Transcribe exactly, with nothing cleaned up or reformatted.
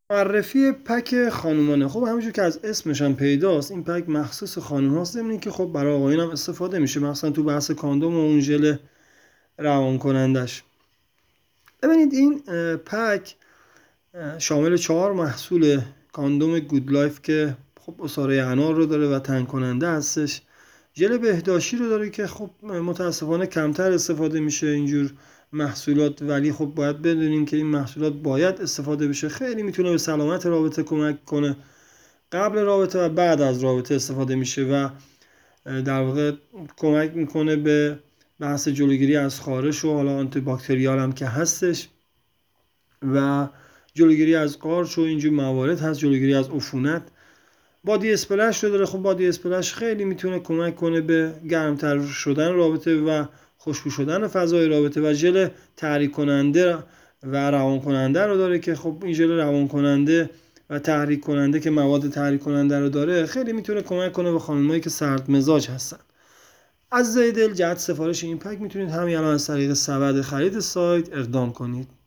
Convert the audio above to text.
معرفی پک خانومانه. خب همونجور که از اسمش هم پیداست این پک مخصوص خانوم هاست، ضمن که خب برای آقایون هم استفاده میشه، مثلا تو بحث کاندوم و اون ژل روان کنندش. ببینید این پک شامل چهار محصول کاندوم گود لایف که خب عصاره انار رو داره و تنگ کننده هستش، ژل بهداشتی رو داره که خب متاسفانه کمتر استفاده میشه اینجور محصولات، ولی خب باید بدونیم که این محصولات باید استفاده بشه، خیلی میتونه به سلامت رابطه کمک کنه. قبل رابطه و بعد از رابطه استفاده میشه و در واقع کمک میکنه به بحث جلوگیری از خارش و حالا آنتی باکتریال هم که هستش و جلوگیری از قارچ و اینجور موارد هست، جلوگیری از عفونت. بادی اسپلش رو داره. خب بادی اسپلش خیلی میتونه کمک کنه به گرمتر شدن رابطه و خوشبو شدن فضای رابطه و ژل تحریک کننده و روان کننده رو داره که خب این ژل روان کننده و تحریک کننده که مواد تحریک کننده رو داره خیلی میتونه کمک کنه به خانمایی که سرد مزاج هستن. از دل جهت سفارش این پک میتونید همین الان از طریق سبد خرید سایت اقدام کنید.